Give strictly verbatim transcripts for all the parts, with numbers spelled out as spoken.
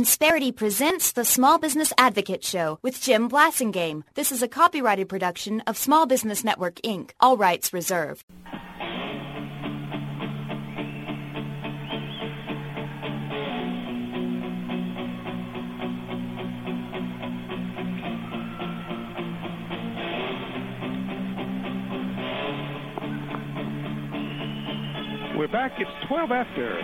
Insperity presents the Small Business Advocate Show with Jim Blasingame. This is a copyrighted production of Small Business Network, Incorporated. All rights reserved. We're back. It's twelve after.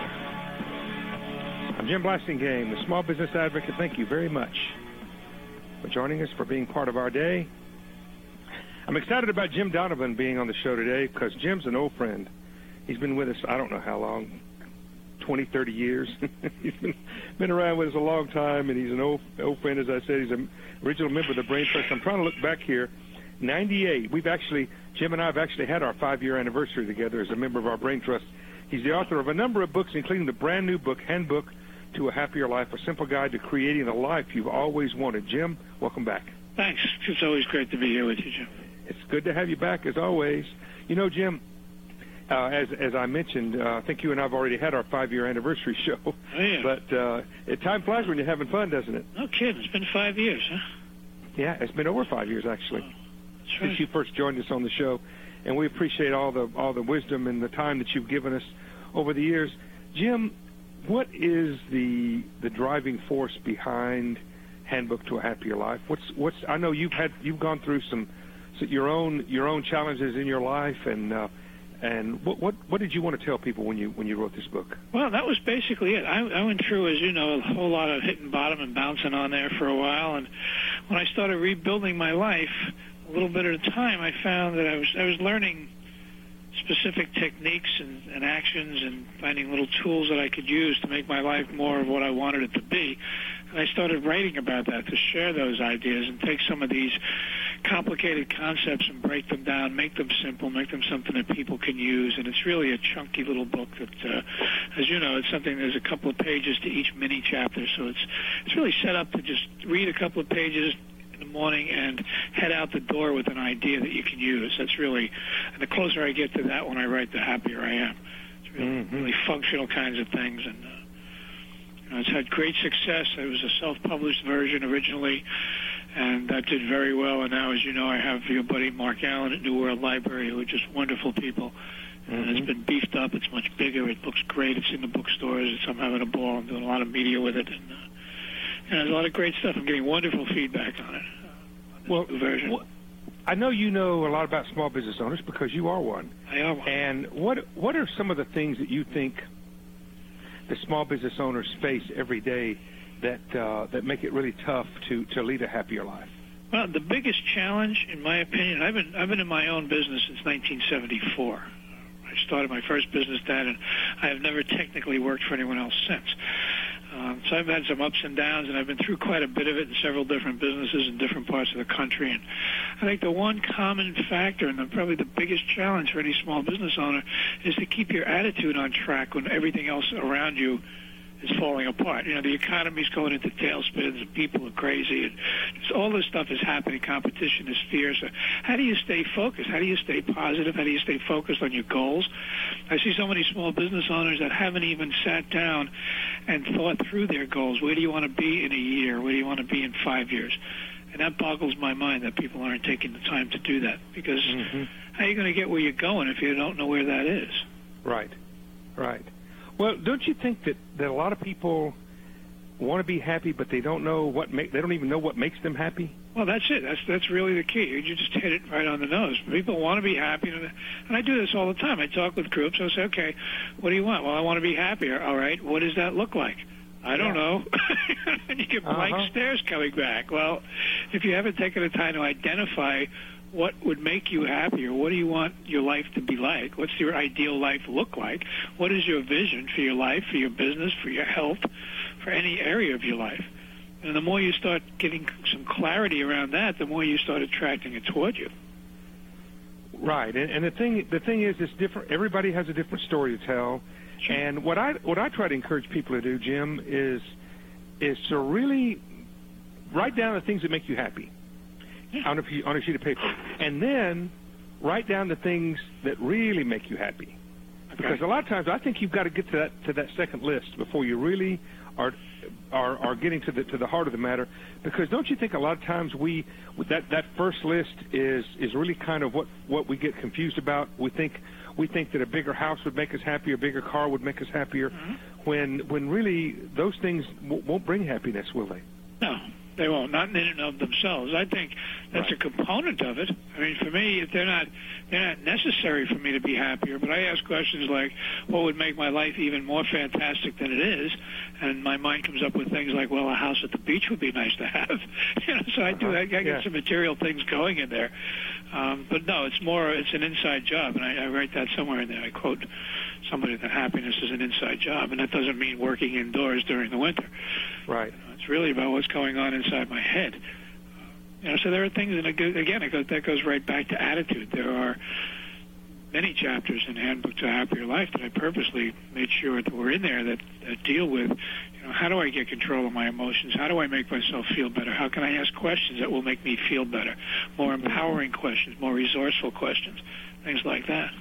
I'm Jim Blasingame, the Small Business Advocate. Thank you very much for joining us, for being part of our day. I'm excited about Jim Donovan being on the show today because Jim's an old friend. He's been with us, I don't know how long, twenty, thirty years. He's been, been around with us a long time, and he's an old, old friend. As I said, he's an original member of the Brain Trust. I'm trying to look back here. ninety-eight. We've actually, Jim and I have actually had our five-year anniversary together as a member of our Brain Trust. He's the author of a number of books, including the brand new book, Handbook to a Happier Life, a simple guide to creating the life you've always wanted. Jim, welcome back. Thanks. It's always great to be here with you, Jim. It's good to have you back, as always. You know, Jim, uh, as as I mentioned, uh, I think you and I have already had our five-year anniversary show. Oh, yeah. But uh, it, time flies when you're having fun, doesn't it? No kidding. It's been five years, huh? Yeah, it's been over five years, actually, oh, that's since right. you first joined us on the show. And we appreciate all the all the wisdom and the time that you've given us over the years. Jim, what is the the driving force behind Handbook to a Happier Life? What's what's I know you've had you've gone through some so your own your own challenges in your life, and uh, and what what what did you want to tell people when you when you wrote this book? Well, that was basically it. I, I went through, as you know, a whole lot of hitting bottom and bouncing on there for a while, and when I started rebuilding my life, a little bit at a time, I found that I was I was learning specific techniques and, and actions and finding little tools that I could use to make my life more of what I wanted it to be. And I started writing about that to share those ideas and take some of these complicated concepts and break them down, make them simple, make them something that people can use. And it's really a chunky little book that, uh, as you know, it's something, there's a couple of pages to each mini chapter. So it's it's really set up to just read a couple of pages in the morning and head out the door with an idea that you can use. That's really, and the closer I get to that when I write, the happier I am. It's really, mm-hmm. really functional kinds of things, and uh, you know, it's had great success. It was a self-published version originally, and that did very well. And now, as you know, I have your buddy Mark Allen at New World Library, who are just wonderful people. And mm-hmm. it's been beefed up. It's much bigger. It looks great. It's in the bookstores. It's, I'm having a ball. I'm doing a lot of media with it. And, uh, and there's a lot of great stuff. I'm getting wonderful feedback on it. Uh, well, version. Well, I know you know a lot about small business owners because you are one. I am one. And what what are some of the things that you think the small business owners face every day that uh, that make it really tough to, to lead a happier life? Well, the biggest challenge, in my opinion, I've been I've been in my own business since nineteen seventy-four. I started my first business then, and I have never technically worked for anyone else since. Um, so I've had some ups and downs, and I've been through quite a bit of it in several different businesses in different parts of the country. And I think the one common factor, and the, probably the biggest challenge for any small business owner, is to keep your attitude on track when everything else around you is falling apart. You know, the economy's going into tailspins, and people are crazy, and just all this stuff is happening. Competition is fierce. So how do you stay focused? How do you stay positive? How do you stay focused on your goals? I see so many small business owners that haven't even sat down and thought through their goals. Where do you want to be in a year? Where do you want to be in five years? And that boggles my mind that people aren't taking the time to do that, because mm-hmm. how are you going to get where you're going if you don't know where that is? Right, right. Well, don't you think that, that a lot of people want to be happy, but they don't know what make, they don't even know what makes them happy? Well, that's it. That's that's really the key. You just hit it right on the nose. People want to be happy, and I do this all the time. I talk with groups. I say, okay, what do you want? Well, I want to be happier. All right, what does that look like? I don't yeah. know. And you get blank uh-huh. stares coming back. Well, if you haven't taken the time to identify what would make you happier, what do you want your life to be like? What's your ideal life look like? What is your vision for your life, for your business, for your health, for any area of your life? And the more you start getting some clarity around that, the more you start attracting it toward you. Right, and, and the thing the thing is, it's different. Everybody has a different story to tell. Sure. And what I what I try to encourage people to do, Jim, is is to really write down the things that make you happy. Yeah. on, a, on a sheet of paper, and then write down the things that really make you happy. Okay. Because a lot of times I think you've got to get to that to that second list before you really are are, are getting to the to the heart of the matter, because don't you think a lot of times we that that first list is is really kind of what what we get confused about. We think we think that a bigger house would make us happier, a bigger car would make us happier, mm-hmm. when when really those things w- won't bring happiness, will they? No, they won't. Not in and of themselves. I think that's right. a component of it. I mean, for me, they're not they're not necessary for me to be happier. But I ask questions like, what would make my life even more fantastic than it is? And my mind comes up with things like, well, a house at the beach would be nice to have. you know, so I do. I, I get yeah. some material things going in there. Um, but no, it's more. It's an inside job, and I, I write that somewhere in there. I quote somebody that happiness is an inside job, and that doesn't mean working indoors during the winter. Right. You know, it's really about what's going on inside my head. You know, so there are things, and again, it goes, that goes right back to attitude. There are many chapters in Handbook to a Happier Life that I purposely made sure that were in there that, that deal with, you know, how do I get control of my emotions? How do I make myself feel better? How can I ask questions that will make me feel better? More empowering questions, more resourceful questions, things like that.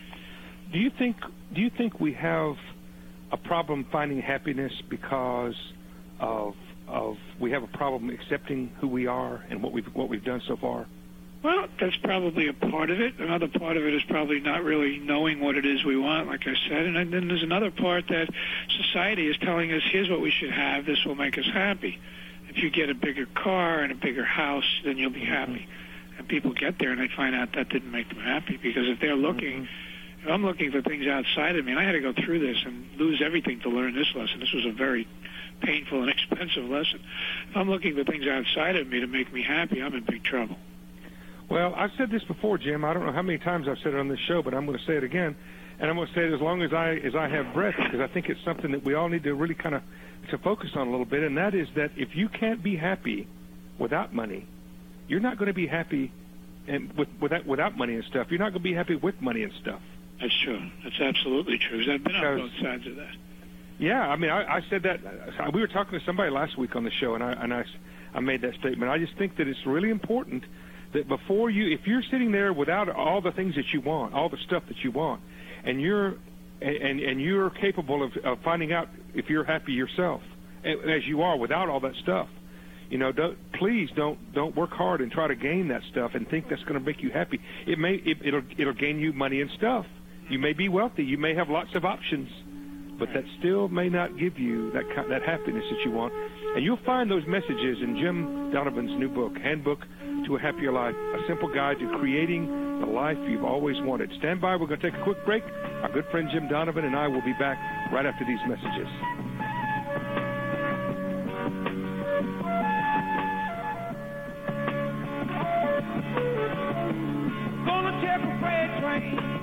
Do you think? Do you think we have a problem finding happiness because of of we have a problem accepting who we are and what we've what we've done so far? Well, that's probably a part of it. Another part of it is probably not really knowing what it is we want, like I said. And then there's another part that society is telling us, here's what we should have, this will make us happy. If you get a bigger car and a bigger house, then you'll be happy. Mm-hmm. And people get there and they find out that didn't make them happy, because if they're looking, mm-hmm. if I'm looking for things outside of me, and I had to go through this and lose everything to learn this lesson. This was a very painful and expensive lesson. If I'm looking for things outside of me to make me happy, I'm in big trouble. Well, I've said this before, Jim. I don't know how many times I've said it on this show, but I'm going to say it again, and I'm going to say it as long as I as I have breath, because I think it's something that we all need to really kind of to focus on a little bit, and that is that if you can't be happy without money, you're not going to be happy and with, without without money and stuff. You're not going to be happy with money and stuff. That's true. That's absolutely true. I've been on both sides of that. Yeah, I mean, I, I said that. We were talking to somebody last week on the show, and I and I, I made that statement. I just think that it's really important that before you, if you're sitting there without all the things that you want, all the stuff that you want, and you're and and you're capable of, of finding out if you're happy yourself, as you are without all that stuff, you know, don't, please don't don't work hard and try to gain that stuff and think that's going to make you happy. It may it, it'll it'll gain you money and stuff. You may be wealthy. You may have lots of options, but that still may not give you that that happiness that you want. And you'll find those messages in Jim Donovan's new book, Handbook to a Happier Life, a simple guide to creating the life you've always wanted. Stand by. We're going to take a quick break. Our good friend Jim Donovan and I will be back right after these messages. Gonna take a freight train.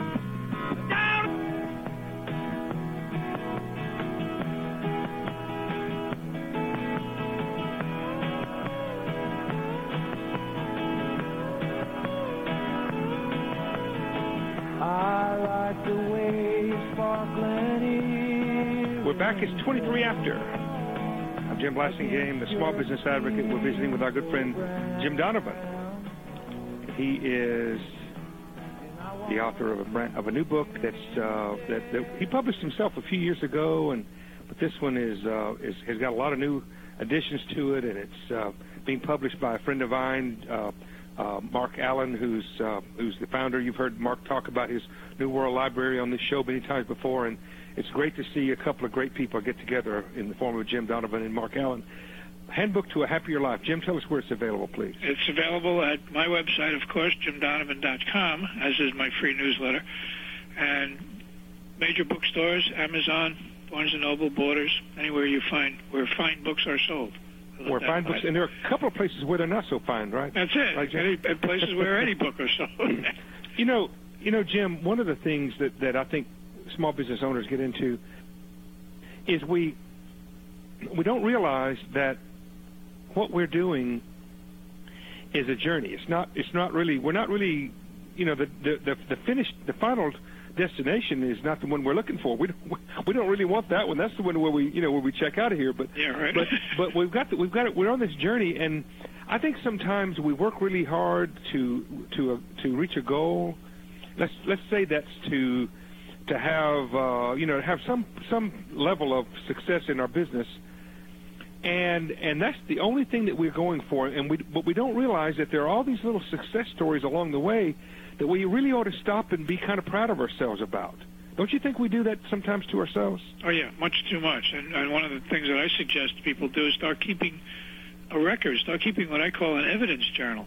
We're back. It's twenty-three after. I'm Jim Blasingame, the Small Business Advocate. We're visiting with our good friend Jim Donovan. He is the author of a brand, of a new book that's uh, that, that he published himself a few years ago, and but this one is, uh, is has got a lot of new additions to it, and it's uh, being published by a friend of mine, uh, uh, Mark Allen, who's uh, who's the founder. You've heard Mark talk about his New World Library on this show many times before, and it's great to see a couple of great people get together in the form of Jim Donovan and Mark Allen. Handbook to a Happier Life. Jim, tell us where it's available, please. It's available at my website, of course, jim donovan dot com, as is my free newsletter. And major bookstores, Amazon, Barnes and Noble, Borders, anywhere you find where fine books are sold. Where fine books, and there are a couple of places where they're not so fine, right? That's it. Right, any, places where any book are sold. You know, you know, Jim, one of the things that, that I think small business owners get into is we we don't realize that what we're doing is a journey. It's not. It's not really. We're not really. You know, the the the, the finished, the final destination is not the one we're looking for. We don't, we don't really want that one. That's the one where we, you know, where we check out of here. But yeah, right. but but we've got the, we've got it. We're on this journey, and I think sometimes we work really hard to to uh, to reach a goal. Let's let's say that's to to have uh, you know have some some level of success in our business, And and that's the only thing that we're going for. And we but we don't realize that there are all these little success stories along the way that we really ought to stop and be kind of proud of ourselves about. Don't you think we do that sometimes to ourselves? Oh, yeah, much too much. And, and one of the things that I suggest people do is start keeping a record, start keeping what I call an evidence journal.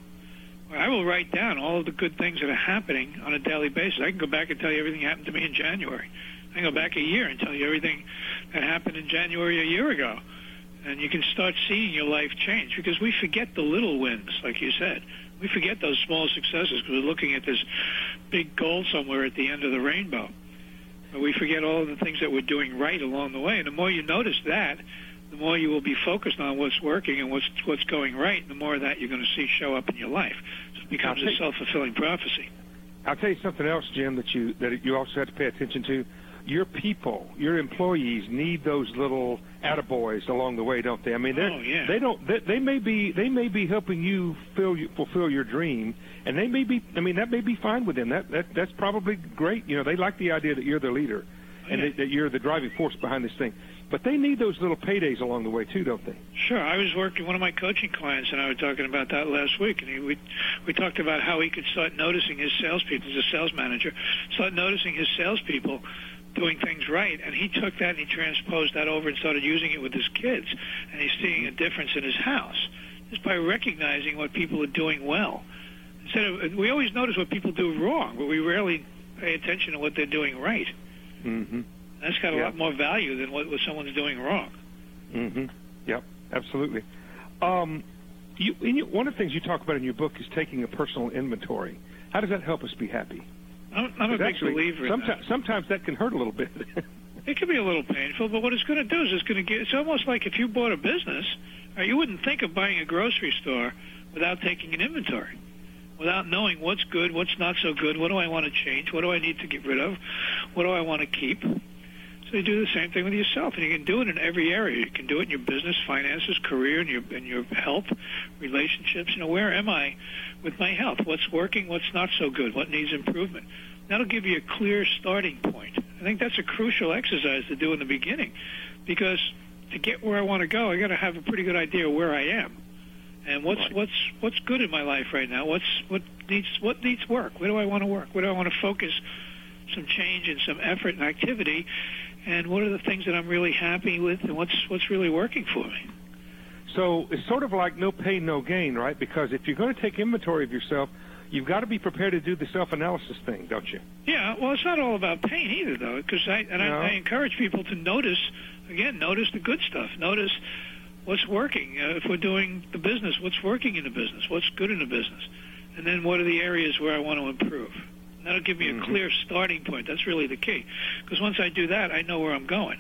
I will write down all of the good things that are happening on a daily basis. I can go back and tell you everything that happened to me in January. I can go back a year and tell you everything that happened in January a year ago. And you can start seeing your life change, because we forget the little wins, like you said. We forget those small successes because we're looking at this big goal somewhere at the end of the rainbow. But we forget all of the things that we're doing right along the way. And the more you notice that, the more you will be focused on what's working and what's what's going right, and the more of that you're going to see show up in your life. So it becomes a self-fulfilling prophecy. I'll tell you something else, Jim, that you that you also have to pay attention to. Your people, your employees need those little attaboys along the way, don't they? I mean, oh, yeah. they don't. They, they may be they may be helping you fill, fulfill your dream, and they may be. I mean, that may be fine with them. That, that that's probably great. You know, they like the idea that you're the leader, oh, and yeah. that, that you're the driving force behind this thing. But they need those little paydays along the way too, don't they? Sure. I was working one of my coaching clients, and I was talking about that last week, and he, we we talked about how he could start noticing his salespeople. He's a sales manager. Start noticing his salespeople doing things right, and he took that and he transposed that over and started using it with his kids, and he's seeing a difference in his house just by recognizing what people are doing well. Instead of, we always notice what people do wrong, but we rarely pay attention to what they're doing right. Mm-hmm. That's got a yeah. lot more value than what, what someone's doing wrong. Mm-hmm. Yep, absolutely. Um, you, in your, one of the things you talk about in your book is taking a personal inventory. How does that help us be happy? I'm, I'm a big actually, believer in sometimes, that. Sometimes that can hurt a little bit. It can be a little painful, but what it's going to do is it's going to get, it's almost like if you bought a business, or you wouldn't think of buying a grocery store without taking an inventory, without knowing what's good, what's not so good, what do I want to change, what do I need to get rid of, what do I want to keep. So you do the same thing with yourself, and you can do it in every area. You can do it in your business, finances, career, and your, and your health, relationships. You know, where am I with my health? What's working? What's not so good? What needs improvement? That'll give you a clear starting point. I think that's a crucial exercise to do in the beginning, because to get where I want to go, I got to have a pretty good idea of where I am and what's right. what's what's good in my life right now. What's what needs what needs work? Where do I want to work? Where do I want to focus some change and some effort and activity? And what are the things that I'm really happy with, and what's what's really working for me? So it's sort of like no pain, no gain, right? Because if you're going to take inventory of yourself, you've got to be prepared to do the self-analysis thing, don't you? Yeah, well, it's not all about pain either, though, because I and no. I, I encourage people to notice, again, notice the good stuff. Notice what's working. Uh, if we're doing the business, what's working in the business? What's good in the business? And then what are the areas where I want to improve? That'll give me a mm-hmm. clear starting point. That's really the key, because once I do that, I know where I'm going.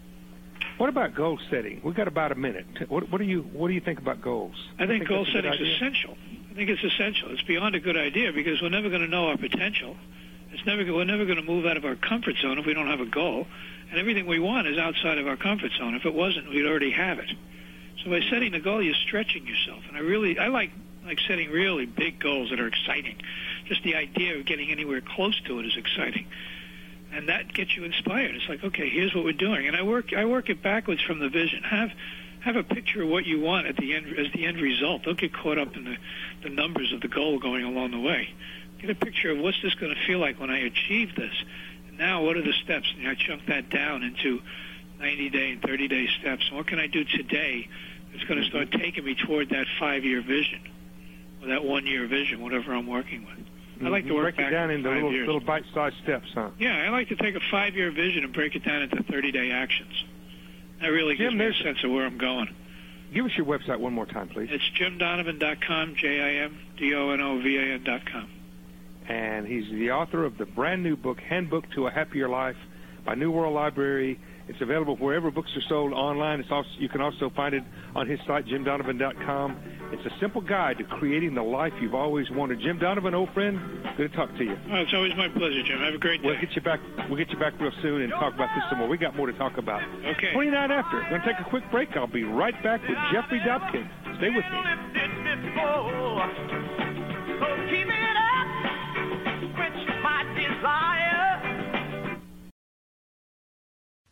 What about goal setting? We've got about a minute. What, what do you What do you think about goals? I think, think goal setting is essential. I think it's essential. It's beyond a good idea, because we're never going to know our potential. It's never we're never going to move out of our comfort zone if we don't have a goal. And everything we want is outside of our comfort zone. If it wasn't, we'd already have it. So by setting the goal, you're stretching yourself. And I really I like like setting really big goals that are exciting. Just the idea of getting anywhere close to it is exciting. And that gets you inspired. It's like, okay, here's what we're doing. And I work I work it backwards from the vision. Have have a picture of what you want at the end as the end result. Don't get caught up in the, the numbers of the goal going along the way. Get a picture of what's this going to feel like when I achieve this. And now what are the steps? And I chunk that down into ninety-day and thirty-day steps. And what can I do today that's going to start taking me toward that five-year vision or that one-year vision, whatever I'm working with. I like to work break it down into little, little bite-sized steps, huh? Yeah, I like to take a five-year vision and break it down into thirty-day actions. That really gives Jim, me a sense of where I'm going. Give us your website one more time, please. It's jim donovan dot com, J I M D O N O V A N dot com. And he's the author of the brand-new book, Handbook to a Happier Life, by New World Library. It's available wherever books are sold online. It's also, you can also find it on his site, jim donovan dot com. It's a simple guide to creating the life you've always wanted. Jim Donovan, old friend, good to talk to you. Oh, it's always my pleasure, Jim. Have a great day. We'll get you back. We'll get you back real soon and talk about this some more. We got more to talk about. Okay. twenty-nine after. Going to take a quick break. I'll be right back with Jeffrey Dobkin. Stay with me.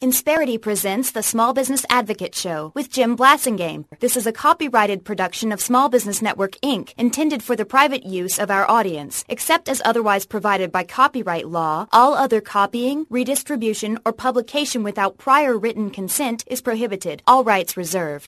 Insperity presents the Small Business Advocate Show with Jim Blasingame. This is a copyrighted production of Small Business Network, Incorporated, intended for the private use of our audience. Except as otherwise provided by copyright law, all other copying, redistribution, or publication without prior written consent is prohibited. All rights reserved.